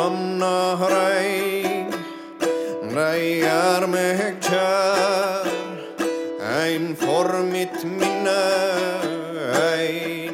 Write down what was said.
hamna rein, jag är mig kär, ein for mitt minne,